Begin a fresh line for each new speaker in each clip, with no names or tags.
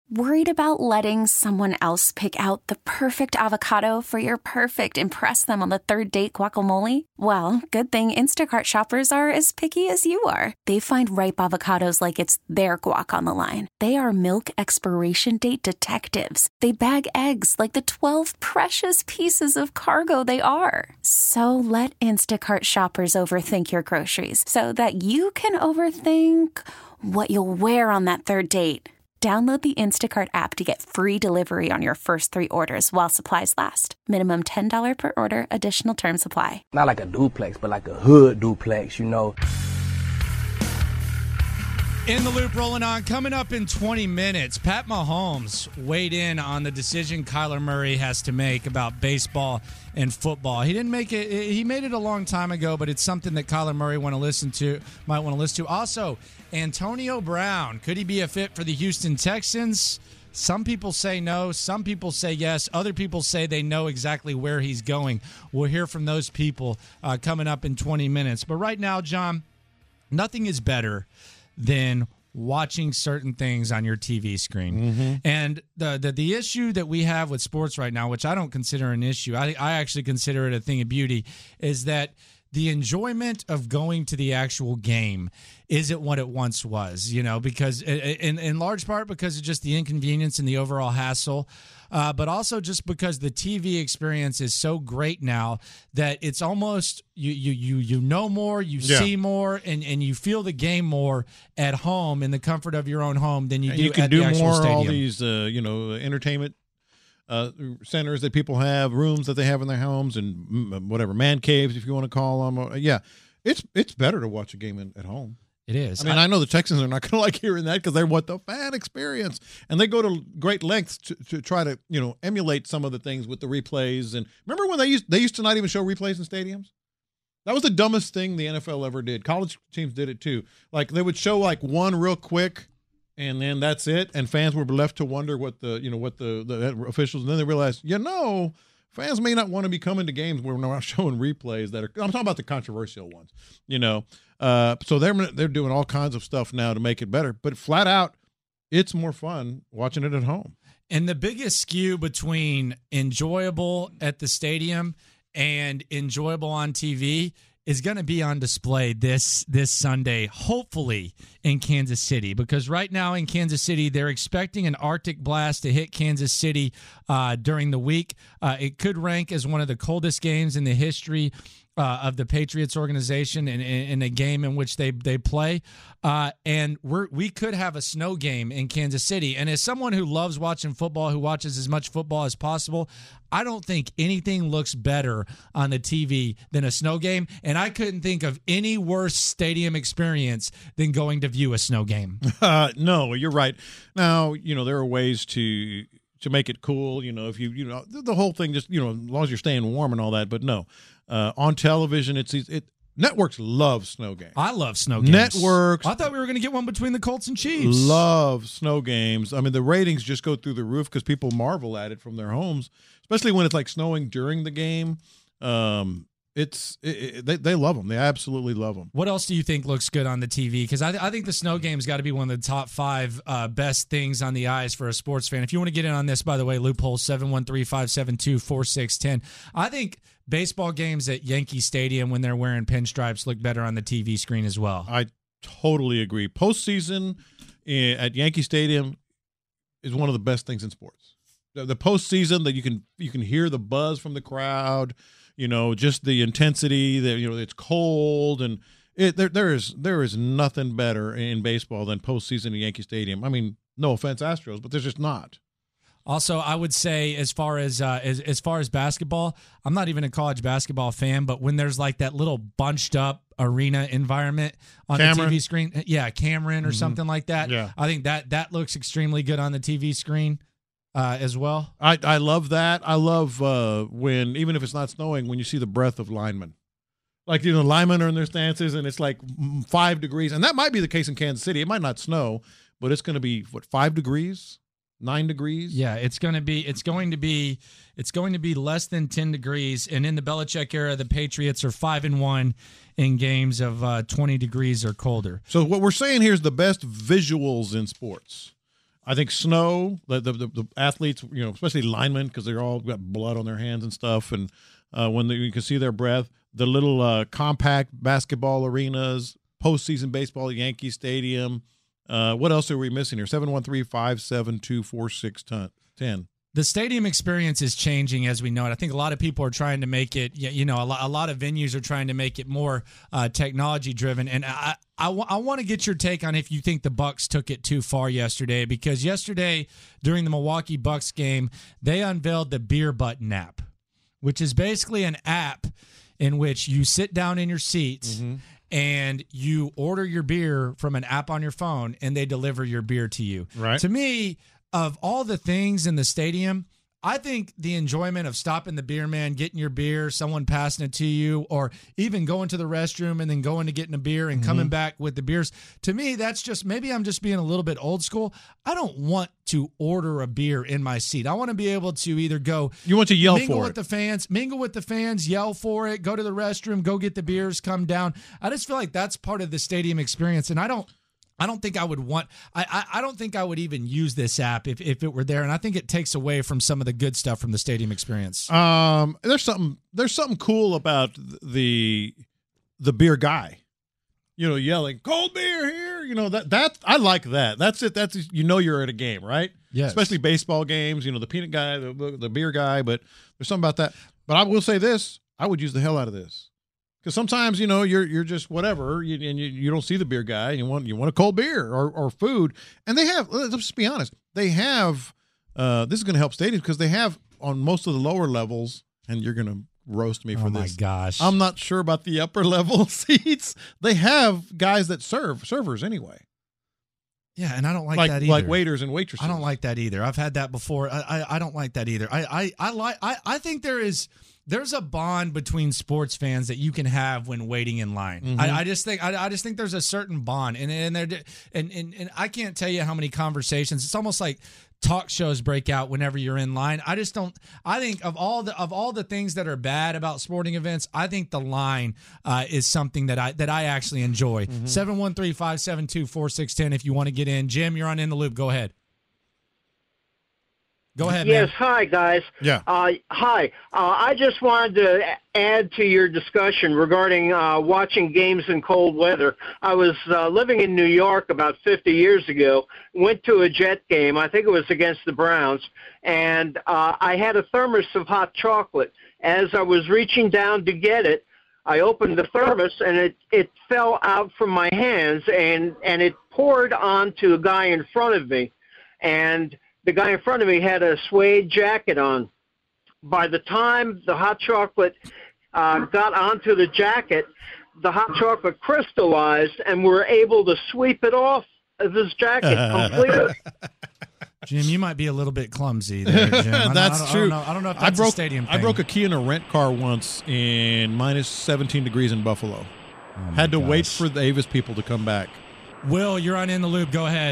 Worried about letting someone else pick out the perfect avocado for your perfect impress them on the third date guacamole? Well, good thing Instacart shoppers are as picky as you are. They find ripe avocados like it's their guac on the line. They are milk expiration date detectives. They bag eggs like the 12 precious pieces of cargo they are. So let Instacart shoppers overthink your groceries so that you can overthink what you'll wear on that third date. Download the Instacart app to get free delivery on your first 3 orders while supplies last. Minimum $10 per order. Additional terms apply.
Not like a duplex, but like a hood duplex, you know.
In the Loop rolling on. Coming up in 20 minutes, Pat Mahomes weighed in on the decision Kyler Murray has to make about baseball and football. He didn't make it. He made it a long time ago, but it's something that Kyler Murray might want to listen to. Also, Antonio Brown, could he be a fit for the Houston Texans? Some people say no. Some people say yes. Other people say they know exactly where he's going. We'll hear from those people coming up in 20 minutes. But right now, John, nothing is better than watching certain things on your TV screen. Mm-hmm. And the issue that we have with sports right now, which I don't consider an issue, I actually consider it a thing of beauty, is that the enjoyment of going to the actual game isn't what it once was, because in large part because of just the inconvenience and the overall hassle, but also just because the TV experience is so great now that it's almost you know more, see more, and you feel the game more at home in the comfort of your own home than you do at the actual stadium.
All these entertainment centers that people have, rooms that they have in their homes, and whatever, man caves if you want to call them. It's better to watch a game at home.
It is.
I mean, I know the Texans are not going to like hearing that because they want the fan experience, and they go to great lengths to try to emulate some of the things with the replays. And remember when they used to not even show replays in stadiums? That was the dumbest thing the NFL ever did. College teams did it too. Like they would show like one real quick, and then that's it, and fans were left to wonder what the officials. And then they realized, fans may not want to be coming to games where we're not showing replays that are. I'm talking about the controversial ones, So they're doing all kinds of stuff now to make it better. But flat out, it's more fun watching it at home.
And the biggest skew between enjoyable at the stadium and enjoyable on TV is going to be on display this Sunday, hopefully in Kansas City, because right now in Kansas City, they're expecting an Arctic blast to hit Kansas City during the week. It could rank as one of the coldest games in the history of the Patriots organization in a game in which they play. And we could have a snow game in Kansas City. And as someone who loves watching football, who watches as much football as possible, I don't think anything looks better on the TV than a snow game. And I couldn't think of any worse stadium experience than going to view a snow game.
No, you're right. Now, there are ways to make it cool. If the whole thing just, as long as you're staying warm and all that. But no, on television, networks love snow games.
I love snow games.
Networks.
I thought we were going to get one between the Colts and Chiefs.
Love snow games. I mean, the ratings just go through the roof because people marvel at it from their homes, especially when it's like snowing during the game. They love them. They absolutely love them.
What else do you think looks good on the TV? Because I think the snow game's got to be one of the top 5 best things on the eyes for a sports fan. If you want to get in on this, by the way, loophole 713-572-4610. I think baseball games at Yankee Stadium when they're wearing pinstripes look better on the TV screen as well.
I totally agree. Postseason at Yankee Stadium is one of the best things in sports. The postseason that you can hear the buzz from the crowd. Just the intensity that, it's cold and there is nothing better in baseball than postseason at Yankee Stadium. I mean, no offense, Astros, but there's just not.
Also, I would say as far as basketball, I'm not even a college basketball fan, but when there's like that little bunched up arena environment on
Cameron.
the TV screen, Cameron or something like that.
Yeah.
I think that looks extremely good on the TV screen. As well.
I love that. I love when, even if it's not snowing, when you see the breath of linemen. Like, linemen are in their stances and it's like 5 degrees. And that might be the case in Kansas City. It might not snow, but it's going to be, 5 degrees? 9 degrees?
Yeah, it's going to be less than 10 degrees. And in the Belichick era, the Patriots are 5-1 in games of 20 degrees or colder.
So what we're saying here is the best visuals in sports. I think snow, the athletes, especially linemen, because they're all got blood on their hands and stuff, and when you can see their breath. The little compact basketball arenas, postseason baseball, Yankee Stadium. What else are we missing here? 713-572-4610.
The stadium experience is changing as we know it. I think a lot of people are trying to make it, a lot of venues are trying to make it more technology driven. And I want to get your take on if you think the Bucks took it too far yesterday, because yesterday during the Milwaukee Bucks game, they unveiled the Beer Button app, which is basically an app in which you sit down in your seats and you order your beer from an app on your phone and they deliver your beer to you.
Right.
To me, of all the things in the stadium, I think the enjoyment of stopping the beer man, getting your beer, someone passing it to you, or even going to the restroom and then going to getting a beer and coming back with the beers, to me, that's just, maybe I'm just being a little bit old school. I don't want to order a beer in my seat. I want to be able to either go.
You want to yell
mingle
for
with
it.
mingle with the fans, yell for it, go to the restroom, go get the beers, come down. I just feel like that's part of the stadium experience, and I don't think I would want. I don't think I would even use this app if it were there, and I think it takes away from some of the good stuff from the stadium experience.
There's something cool about the beer guy, yelling cold beer here. That I like that. That's it. That's you're at a game, right?
Yes.
Especially baseball games. The peanut guy, the beer guy. But there's something about that. But I will say this: I would use the hell out of this. Because sometimes you're just whatever, and you don't see the beer guy, and you want a cold beer or food, and they have. Let's just be honest, they have. This is going to help stadiums because they have on most of the lower levels, and you're going to roast me for this.
Oh my gosh,
I'm not sure about the upper level seats. They have guys that servers anyway.
Yeah, and I don't like that either.
Like waiters and waitresses.
I don't like that either. I've had that before. I don't like that either. I think there's a bond between sports fans that you can have when waiting in line. I just think there's a certain bond, and I can't tell you how many conversations. It's almost like talk shows break out whenever you're in line. I think of all the things that are bad about sporting events, I think the line is something that I actually enjoy. 713-572-4610 if you want to get in. Jim, you're on In the Loop. Go ahead. Go ahead, man.
Yes, hi, guys.
Yeah.
Hi. I just wanted to add to your discussion regarding watching games in cold weather. I was living in New York about 50 years ago, went to a Jet game. I think it was against the Browns, and I had a thermos of hot chocolate. As I was reaching down to get it, I opened the thermos, and it fell out from my hands, and it poured onto a guy in front of me. And the guy in front of me had a suede jacket on. By the time the hot chocolate got onto the jacket, the hot chocolate crystallized, and we were able to sweep it off of his jacket completely.
Jim, you might be a little bit clumsy there, Jim.
That's true.
I don't know if that's a stadium thing.
I broke a key in a rent car once in minus 17 degrees in Buffalo. Had to wait for the Avis people to come back.
Will, you're on In the Loop. Go ahead.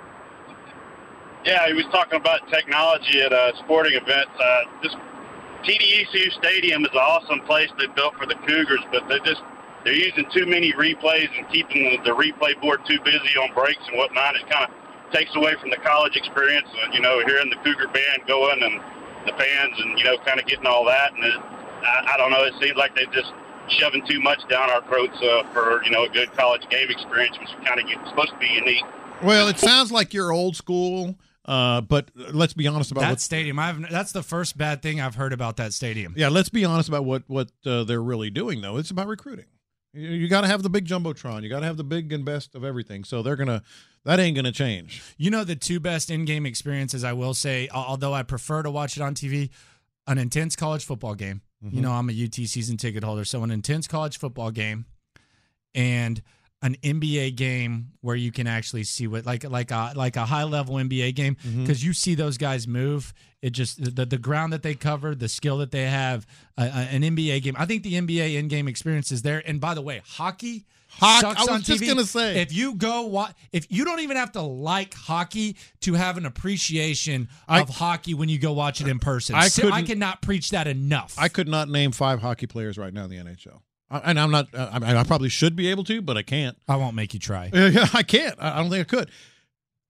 Yeah, he was talking about technology at sporting events. This TD-ECU Stadium is an awesome place they built for the Cougars, but they're using too many replays and keeping the replay board too busy on breaks and whatnot. It kind of takes away from the college experience, and hearing the Cougar band going and the fans, and kind of getting all that. And I don't know. It seems like they're just shoving too much down our throats for a good college game experience, which is kind of supposed to be unique.
Well, it sounds like you're old school. But let's be honest about
that stadium. That's the first bad thing I've heard about that stadium.
Yeah, let's be honest about what they're really doing, though. It's about recruiting. You got to have the big jumbotron. You got to have the big and best of everything. So that ain't gonna change.
The two best in-game experiences, I will say, although I prefer to watch it on TV, an intense college football game. I'm a UT season ticket holder, so an intense college football game and an NBA game where you can actually see what like a high level NBA game, because you see those guys move. It just the ground that they cover, the skill that they have. An NBA game, I think the NBA in-game experience is there. And by the way, hockey sucks on TV.
Just gonna say,
if you don't even have to like hockey to have an appreciation of hockey when you go watch it in person. I cannot preach that enough.
I could not name 5 hockey players right now in the NHL. And I'm not. I probably should be able to, but I can't.
I won't make you try.
I can't. I don't think I could.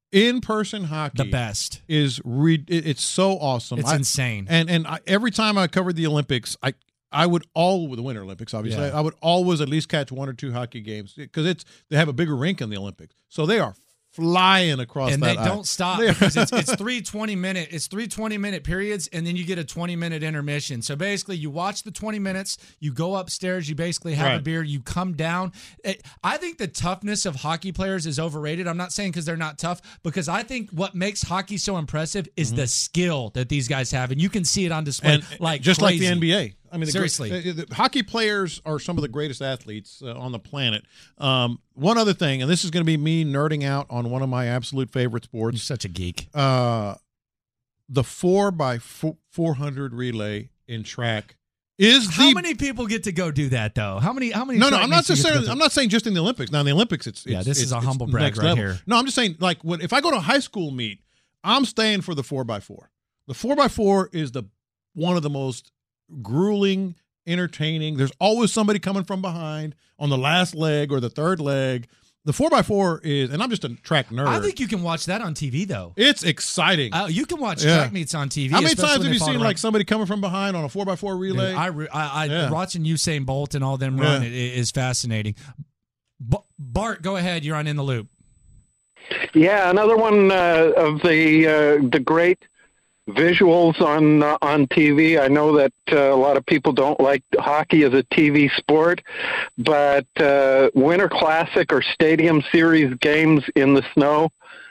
In-person hockey,
The best.
is it's so awesome.
It's insane.
And every time I covered the Olympics, I would the Winter Olympics, obviously.
Yeah.
I would always at least catch one or two hockey games because they have a bigger rink in the Olympics, so they are flying across.
And
that
they
ice.
don't stop because it's 3 20-minute periods, and then you get a 20-minute intermission. So basically, you watch the 20 minutes, you go upstairs, you basically have a
Right.
beer, you come down. I think the toughness of hockey players is overrated. I'm not saying because they're not tough, because I think what makes hockey so impressive is the skill that these guys have, and you can see it on display,
And
like
just
crazy.
like the NBA. I mean,
Seriously.
the hockey players are some of the greatest athletes on the planet. One other thing, and this is going to be me nerding out on one of my absolute favorite
You're
sports,
such a geek.
the 4x400 relay in track is
How many people get to go do that though? How many?
No,
track
I'm not
meets do you get to go
necessarily.
to?
I'm not saying just in the Olympics. Now in the Olympics, it's
this is a humble
it's
brag
next
right
level.
here.
No, I'm just saying, like, if I go to a high school meet, I'm staying for the 4x4. The 4x4 is one of the most grueling, entertaining. There's always somebody coming from behind on the last leg or the third leg. The 4x4 is, and I'm just a track nerd.
I think you can watch that on TV though.
It's exciting.
You can watch
Yeah.
track meets on TV.
How many
especially
times
when
have
they
you
follow
seen
around.
like somebody coming from behind on a 4x4 relay?
I watching Usain Bolt and all them run is fascinating. Bart, go ahead. You're on In the Loop.
Yeah, another one of the great visuals on TV. I know that a lot of people don't like hockey as a TV sport, but Winter Classic or Stadium Series games in the snow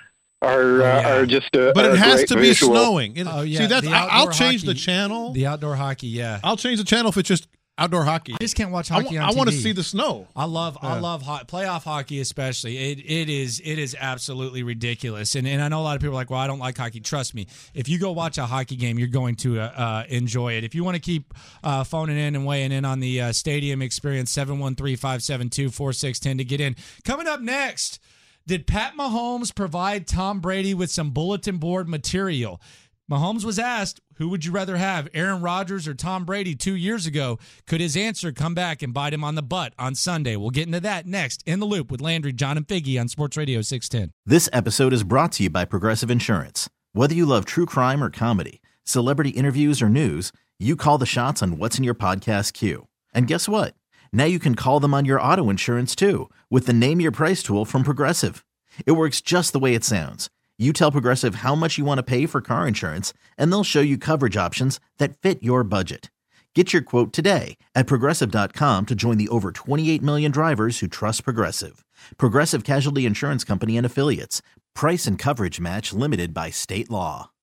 are just a
but
a
it has
great
to be
visual.
snowing.
Oh, yeah,
See, that's
the
I'll
outdoor
change the
hockey-
channel.
The outdoor hockey, yeah.
I'll change the channel if it's just outdoor hockey.
I just can't watch hockey on TV.
I want to see the snow.
I love playoff hockey especially. It is absolutely ridiculous. And I know a lot of people are like, well, I don't like hockey. Trust me, if you go watch a hockey game, you're going to enjoy it. If you want to keep phoning in and weighing in on the stadium experience, 713-572-4610 to get in. Coming up next, did Pat Mahomes provide Tom Brady with some bulletin board material? Mahomes was asked, who would you rather have, Aaron Rodgers or Tom Brady 2 years ago? Could his answer come back and bite him on the butt on Sunday? We'll get into that next. In the Loop with Landry, John, and Figgy on Sports Radio 610.
This episode is brought to you by Progressive Insurance. Whether you love true crime or comedy, celebrity interviews or news, you call the shots on what's in your podcast queue. And guess what? Now you can call them on your auto insurance too with the Name Your Price tool from Progressive. It works just the way it sounds. You tell Progressive how much you want to pay for car insurance, and they'll show you coverage options that fit your budget. Get your quote today at Progressive.com to join the over 28 million drivers who trust Progressive. Progressive Casualty Insurance Company and Affiliates. Price and coverage match limited by state law.